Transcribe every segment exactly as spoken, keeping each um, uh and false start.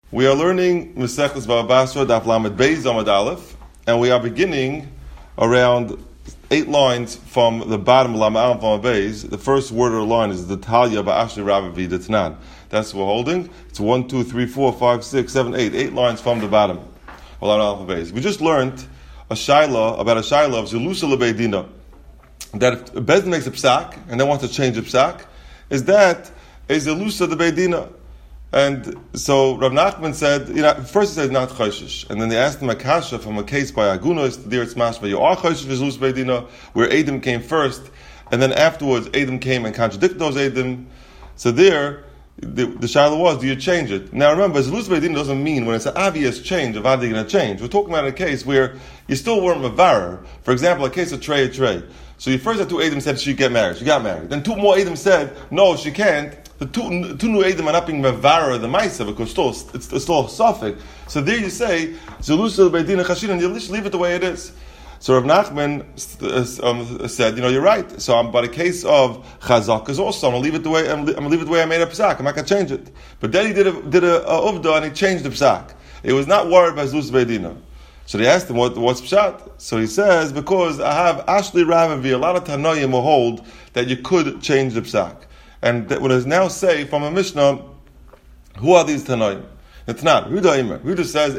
We are learning Mesechus Bava Basra Daf Lamed Beis Amud Aleph, and we are beginning around eight lines from the bottom of Lamed Aleph Amud Beis. The first word of the line is the Talia Ba'ashli Rabbi V'Detnan. That's what we're holding. It's one, two, three, four, five, six, seven, eight. Eight lines from the bottom of Lamed Aleph Amud Beis. We just learned a shaila about a shaila of Zelusa Lebeidina. That if a Bezdin makes a psak and then wants to change the psak, is that a Zelusa Lebeidina? And so Rav Nachman said, you know, first he said not choshish, and then they asked him a kasha from a case by Agunos, the Dirat Mashva, you are choshish v'zlus beidina, where Adam came first, and then afterwards Adam came and contradicted those Adam. So there, the, the shaila was, do you change it? Now remember, zlus beidina doesn't mean when it's an obvious change of how they're going to change. We're talking about a case where you still weren't mavarer. For example, a case of trey a trey. So you first had two Adam said she get married, she got married. Then two more Adam said, no, she can't. The two, two new Eidim are not being mevara the Maisa because still, it's, it's still a suffix. So there you say, Zelusa Beidina Chashin, and you just leave it the way it is. So Rav Nachman um, said, you know, you're right. So um, but a case of Chazak is also, I'm going to leave it the way I'm, I'm going to leave it the way I made a psak. I'm not going to change it. But then he did a, did a, a uvda and he changed the psak. It was not worried by Zelusa Beidina. So they asked him, what, what's pshat? So he says, because I have Ashli Ravavi, a lot of Tanoim will hold that you could change the psak. And that what is now say from a Mishnah, who are these Tanoim? It's not. Ruda Imer. Ruda says,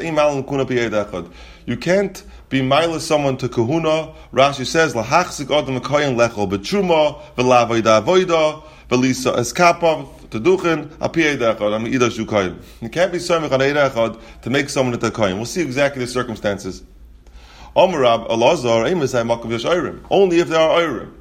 you can't be milus someone to kahuna. Rashi says, Lahachzik Adam Koyin Lechol Betruma, Velavoida Avoida, Velisa Eskapa, Teduchin, Apiyei Dechad, Am Idash Koyin. You can't be Somich on Eidechad to make someone into Koyin. We'll see exactly the circumstances. Omerab, Elazar, Emisai Makav Yesh Oyrim. Only if there are Oyrim.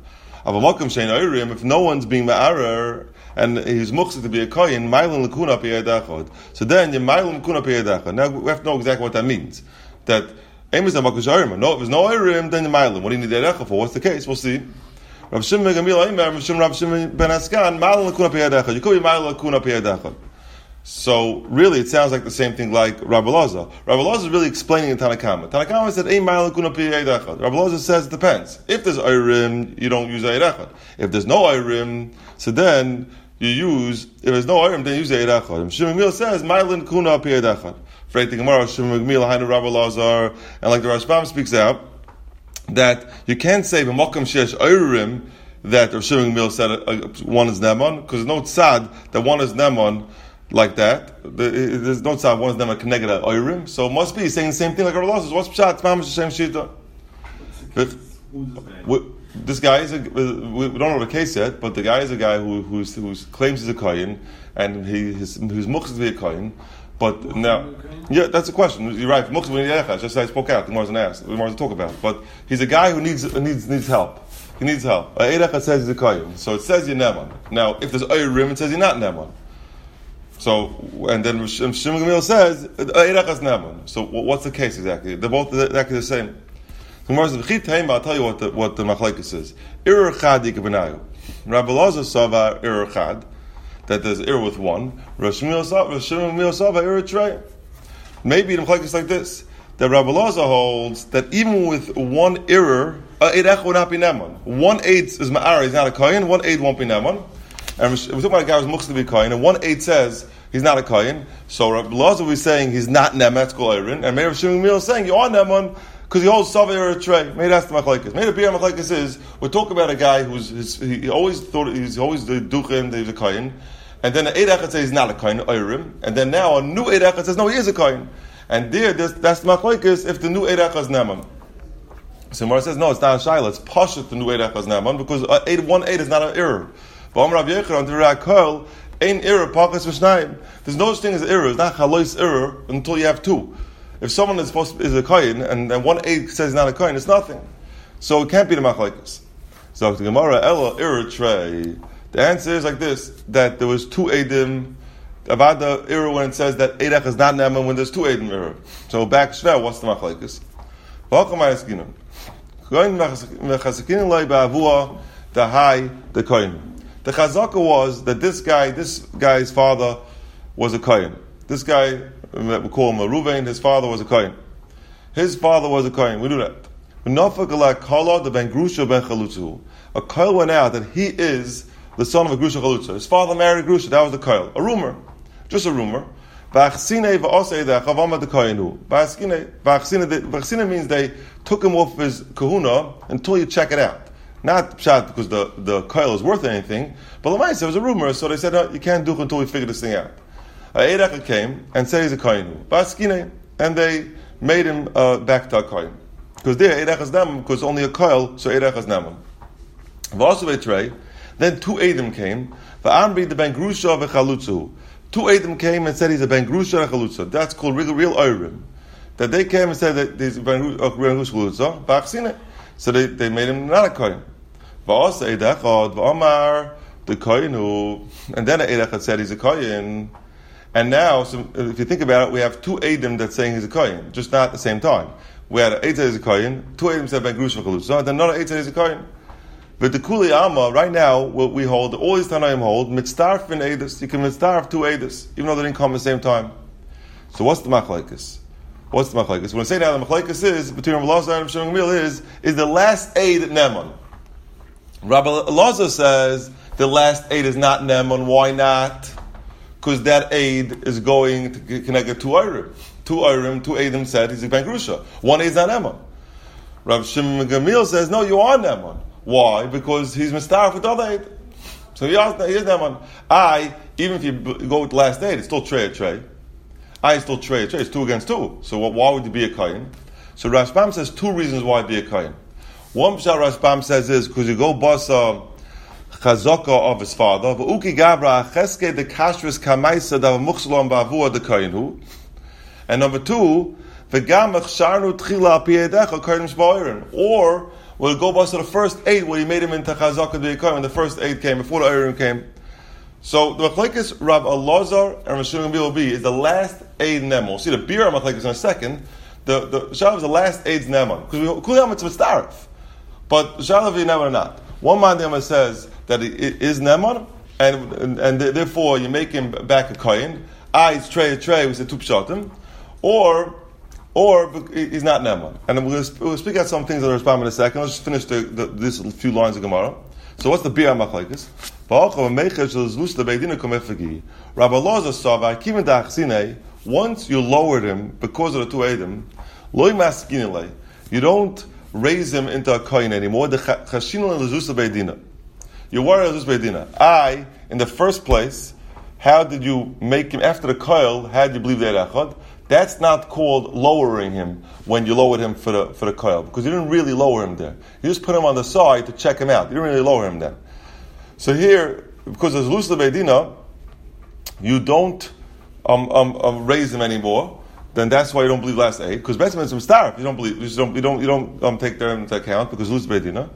If no one's being ma'arer and he's muchzik to be a koyin, ma'ilin l'kuna p'yedachod. So then you ma'ilin l'kuna p'yedachod. Now we have to know exactly what that means. That emes ha'makush ayrim. No, if there's no ayrim, then you ma'ilin. What do you need yedachod for? What's the case? We'll see. Rav Shimon Gamil Aimer, Rav Shimon Rav Shimon Ben Askan, ma'ilin l'kuna p'yedachod. You could be ma'ilin l'kuna p'yedachod. So really, it sounds like the same thing like Rabbi Elazar. Rabbi Elazar is really explaining in Tanakama. Tanakama said, "Ein ma'al kuna p'yei dechad." Rabbi Elazar says it depends. If there's ayrim, you don't use ayei dechad. If there's no ayrim, so then you use. If there's no ayrim, then you use ayei dechad. Shimon Gamil says, "Ma'alin kuna p'yei dechad." For the Gemara, Shimon Gamil hainu Rabbi Elazar, and like the Rashbam speaks out that you can't say b'mokam shesh ayrim that Rav Shimon Gamil said uh, one is neman because there's no tzad that one is neman. Like that, there's no tzad. One of them a connected oyrim, so it must be saying the same thing like Rabbi Elazar. What's pshat? It's mamash Hashem shita. This guy is a. We don't know the case yet, but the guy is a guy who who claims he's a kohen and he his who's muchzik to be a kohen. But now, yeah, that's a question. You're right. Muchzik v'niyachas. Just as I spoke out, the Gemara's asked. The Gemara's to talk about. But he's a guy who needs needs needs help. He needs help. Eidachas says he's a kohen, so it says you're neman. Now, if there's oyrim, it says you're not neman. So, and then Shimon Gamil says, Eidachas neman. So, what's the case exactly? They're both exactly the same. I'll tell you what the, what the machlekes is. Ir chad yikabenayu. Rabbi Elazar saw ir chad, that there's ir with one. Rav Shimon Gamil saw ir trey. Maybe the machlekes like this, that Rabbi Elazar holds that even with one ir, Eidach would not be neman. One eighth is ma'ar, he's not a kohen, one eighth won't be neman. And we're talking about a guy who's muchzik to be a kohen, and one eight says he's not a kohen. So Rabbi Elazar was saying he's not neman, that's called ayrin. And maybe Rav Shimon Gamil is saying you are neman because he holds savay or a tray. Maybe that's the machlekes. Maybe the beer machlekes is we're talking about a guy who's his, he always thought he's always the duchen, he's a kohen, and then the eid echad says he's not a kohen, ayrin, and then now a new eid echad says no, he is a kohen. And there, that's the machlekes if the new eid echad is neman. So Mara says no, it's not a shayla. It's pashut the new eid echad is neman because uh, eight, one eight is not an error. There's no such thing as error. It's not chalois error until you have two. If someone is supposed to, is a kohen and, and one aid says not a kohen, it's nothing. So it can't be the machlekes. So the Gemara ella error trey. The answer is like this: that there was two eidim about the error when it says that eidach is not neman when there's two eidim error. So back shver, what's the machlekes? The high the kohen. The chazaka was that this guy, this guy's father was a kohen. This guy, we call him a Ruvain, his father was a kohen. His father was a kohen, we do that. A kohen went out that he is the son of a grusha chalutza. His father married a grusha, that was the kohen. A rumor, just a rumor. V'achsine v'osei de'achavama de'koyenu. V'achsine, v'achsine means they took him off his kahuna until you check it out. Not pshat because the, the coil is worth anything, but l'maisa, it was a rumor, so they said, oh, you can't do it until we figure this thing out. A Eidach came and said he's a koyenu. V'achsine, and they made him uh, back to a koyen. Because there, Eidach is naman, because only a coil, so Eidach is naman. V'asu v'etrei, then two Eidim came, v'amri the ben grusha v'chalutzu. Two Eidim came and said he's a ben grusha v'chalutza. That's called real, real oirim. That they came and said that he's a ben grusha v'chalutza, v'achsine. So they, they made him not a kohen. V'asa Eidachad v'amar the koyenu, and then Eidachad said he's a kohen. And now, so if you think about it, we have two Eidim that's saying he's a kohen, just not at the same time. We had Eitzah is a kohen, two Eidim said ben grusha v'chalutza, then another Eitzah is a kohen. But the Kuli Amma, right now, what we hold, all these Tanaim hold, mitzdarf in Eidus. You can mitzdarf two Eidus, even though they didn't come at the same time. So what's the machlekes? What's the machlekes? When I say now the machlekes is, between Rabbi Elazar and Rabbi Shimon Gamliel is, is the last Eid Neman. Rabbi Elazar says, the last Eid is not Neman. Why not? Because that Eid is going to connect it to Eirim. Two Eirim, two Eidim said, he's a Ben Grusha. One Eid is not Neman. Rabbi Shimon Gamliel says, no, you are Neman. Why? Because he's mistar with the other Eid. So he is Neman. I, even if you go with the last Eid, it's still Trey a Trey. I is still Trey a Trey. It's two against two. So why would you be a Kayin? So Rashbam says two reasons why be a Kayin. One pshat Rashbam says is because you go basa chazaka of his father. V'uki gabra cheske de kashrus kamaisa da v'muchsalom ba'avua de Kayinhu. And number two, v'gam echsharnu tchila apiyedecha Kayin shba'oirin. Or we'll go basa the first eight where he made him into chazaka de Kayin when the first eight came before the Oirim came. So the machlekes Rav Elazar and Rav Shimon Gamliel will be is the last Eid Neman. We'll see the Bira machlekes in a second. The the Shav is the last Eid Neman because we Kulyam it's mitzdarif, but Shav is Neman or not. One man Neman says that it is Neman, and, and and therefore you make him back a kohen. I it's trey a trey. We said two pshatim, or or he's not Neman. And we'll, we'll speak out some things that are responding in a second. Let's just finish the, the, this few lines of Gemara. So what's the Bira machlekes? Rabbi Elazar saw once you lowered him because of the two Eidim, you don't raise him into a kohen anymore. You're worried about Beidina. I, in the first place, how did you make him after the koil? How did you believe that echad? That's not called lowering him when you lowered him for the for the koil, because you didn't really lower him there. You just put him on the side to check him out. You didn't really lower him there. So here, because there's Luz Beidina, you don't um, um, um, raise him anymore. Then that's why you don't believe last eight. Because Betzim is some star. You don't believe. You just don't. You don't. You don't um, take them into account because Luz Beidina.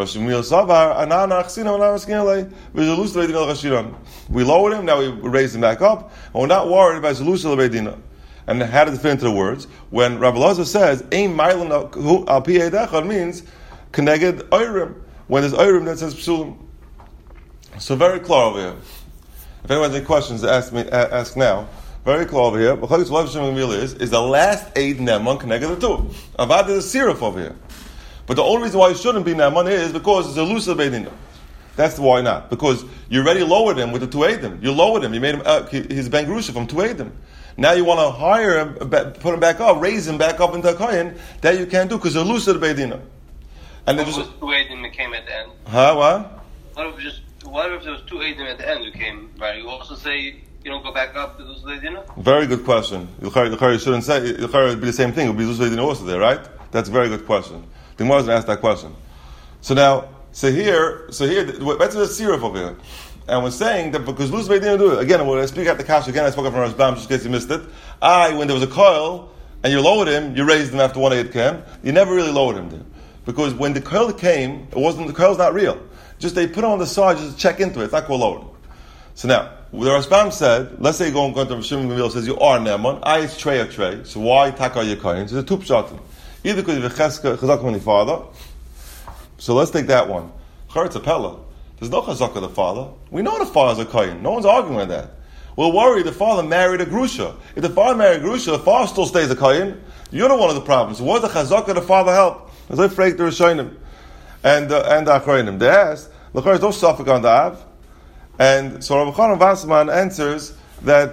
We lowered him. Now we raised him back up, and we're not worried about Luz Beidina. And how does it fit into the words? When Rabbi Elazar says "Ein Ma'ilin al Pi Eidechad" means Keneged Oirim. When there's Oirim, that says Psulim. So very clear over here. If anyone has any questions, ask me. Ask now. Very clear over here. What is is the last Eid Neman Keneged the two. Avad is a siruf over here. But the only reason why it shouldn't be Neman is because it's a Lusa Beidina. That's why not. Because you already lowered him with the two Eidim. You lowered him. You made him uh, his Ben Grusha from two Eidim. Now you want to hire him, put him back up, raise him back up into a kohen. That you can't do because you're Lusa Beidina. And what just was two Eidim that came at the end? Huh? What? What if just what if there was two Eidim at the end who came? Right. You also say you don't go back up to Lusa Beidina? Very good question. You shouldn't say it would be the same thing. It would be Lusa Beidina also there, right? That's a very good question. The Gemara is going to ask that question. So now, so here, so here, that's a siruf over here. And we're saying that because Luz Beidina do it. Again, when I speak out the Kasha, again, I spoke up from Rashbam, just in case you missed it. I, when there was a coil, and you lowered him, you raised him after one eight came, you never really lowered him there. Because when the coil came, it wasn't, the coil's not real. Just they put him on the side just to check into it. It's not called lowered. So now, the Rashbam said, let's say you go and go to Shimon Gamliel says, you are Neman, I is Trey a Trey, so why Taka your coin? So it's a two pshatim. Either because you have a chazak from the father, so let's take that one. Charetz Apella. There's no chazak of the father. We know the father's a kohen. No one's arguing with that. We're worried the father married a grusha. If the father married a grusha, the father still stays a kohen. You're the one of the problems. So what does the chazak of the father help? As I freak the Rishonim and uh, and the Achronim. They asked, "L'chayr is no suffix on the av," and so Rabbi Chanan Wasserman answers that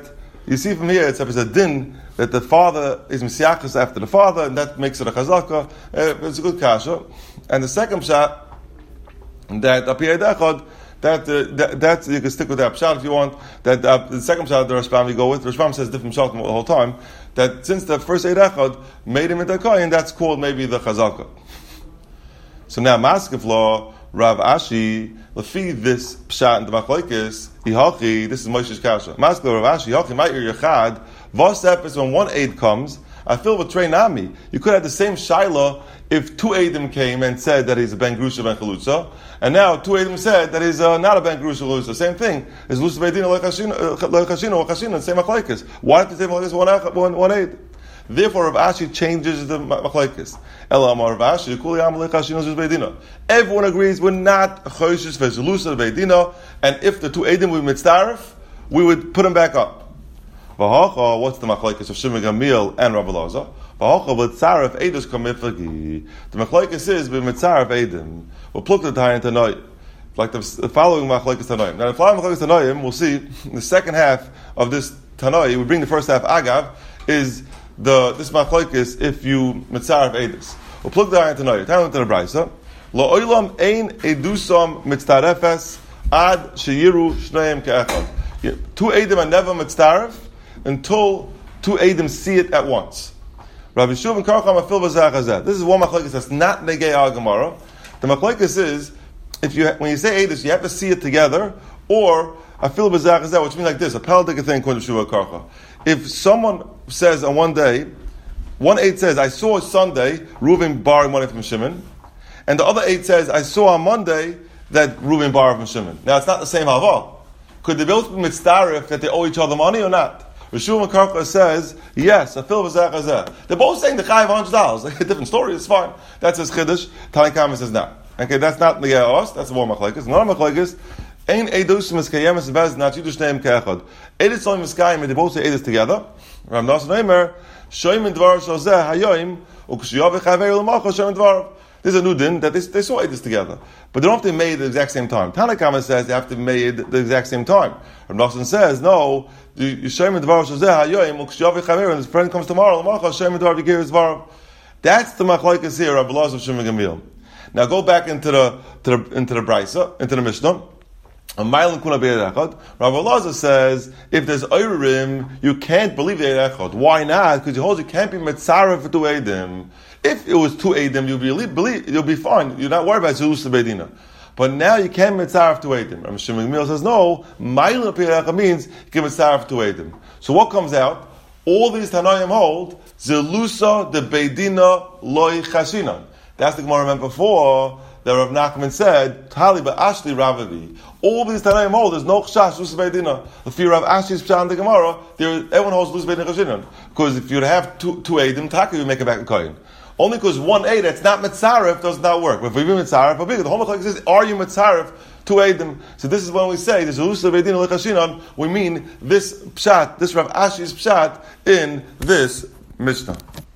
You see from here, it's a din that the father is Mesiachas after the father, and that makes it a chazaka. Uh, it's a good kasha. And the second pshat, that apiyed echad, that, uh, that that you can stick with that pshat if you want. That uh, the second pshat the Rashbam we go with. Rashbam says different pshat the whole time. That since the first eid echad made him into a kohen, that's called maybe the chazaka. So now Maskef law, Rav Ashi, lefi this pshat in the machlokes, hihachi. This is Moshe's kasha. Maskef Rav Ashi, hihachi ma'ir yechad. Vosep is when one aid comes. I feel with Trey Nami. You could have the same shaila if two Eidim came and said that he's a Ben Grusha Ben Chalutza, and now two Eidim said that he's uh, not a Ben Grusha Chalutza. Same thing. Is Lusa Beidina Lechashina or Chashina, same machlokes. Why did they say machlokes one, one, one Eid? Therefore, Rav Ashi changes the machlokes. Ela Amar Rav Ashi, Kuli Am Lechashina Lusa Beidina. Everyone agrees we're not Choshes for Lusa Beidina, and if the two Eidim were mitzaref, we would put them back up. V'hacha, what's the machlokes of Shimon Gamil and Rav Elazar? V'hacha, but tzaref edus kamifagi. The machlokes is with mitzaref edim. We'll plug the Tayin Tanoim, like the, the following machlokes Tanoim. Now, the following machlokes Tanoim, we'll see the second half of this Tanoi. We bring the first half agav is the this machlokes if you mitzaref edus. We'll plug the Tayin Tanoim. Tayin to the brayso. Lo olam ein edusam mitzarefes ad sheyiru shneim ke'echad. Two edim are never mitzaref until two Eidim see it at once. Rabbi Shuv and Karcham afil b'zachazet. This is one machlokes that's not negei al Gemara. The machlokes is if you when you say Eidus, you have to see it together, or afil b'zachazet, which means like this: a peladik thing according to Shuv and Karcham. If someone says on one day, one Eid says, "I saw Sunday Reuven borrowing money from Shimon," and the other Eid says, "I saw on Monday that Reuven borrowed from Shimon." Now it's not the same hava. Could they both be mitzdarif that they owe each other money or not? Rishuv Karka says, yes, a fil v'zeh. They're both saying the chayiv one hundred dollars. Like a different story, it's fine. That's his chiddush. Tanai Kama says not. Okay, that's not the us. That's the one machlekes. Another machlekes, ein edus miskayemes vez not yidush neim ke'echad. Edus oim miskayim, they both say edus together. Ram Nasan Eimer, shoyim in dvar shozeh hayoim, ukshiyav v'chaver l'macha shoyim in dvar. There's a new din that they, they saw edus together. But they don't have to be made at the exact same time. Tanai Kama says they have to be made at the exact same time. Ram Nasan says, no, you show me the dvar shozeh hayoim ukshiyav v'chaver, and his friend comes tomorrow, l'macha shoyim in dvar v'gir his dvar. That's the machlokes here of Elazar Shimon Gamil. Now go back into the to the into the brayso, into the Mishnah. A mile kuna be'erechad. Rav Elazar says if there's oirim, you can't believe the erechad. Why not? Because he holds you can't be mitzaref for two eidim. If it was two eidim, you'll be believe you'll be fine. You're not worried about zulus beidina. But now you can't mitzaref two eidim. Rav Shimon Gamil says no. Mile be'erechad means you can mitzaref two eidim. So what comes out? All these Tanoim hold zelusa de beidina loy chashina. That's the Gemara remember before that Rav Nachman said, Tali ba'ashli Ravavi. All these Tanaim hold, there's no chashash Lus Beidina. The fear of Ashi's Pshat in the Gemara, there, everyone holds Lus Beidina Chashinan. Because if you'd have two, two Eidim, Taka, you make it back in Koyin. Only because one Eid that's not Mitzaref does not work. But if you're Mitzaref, the whole Mechalik says, are you Mitzaref? Two Eidim. So this is when we say, this is Lus Beidina Chashinan, we mean this Pshat, this Rav Ashi's Pshat in this Mishnah.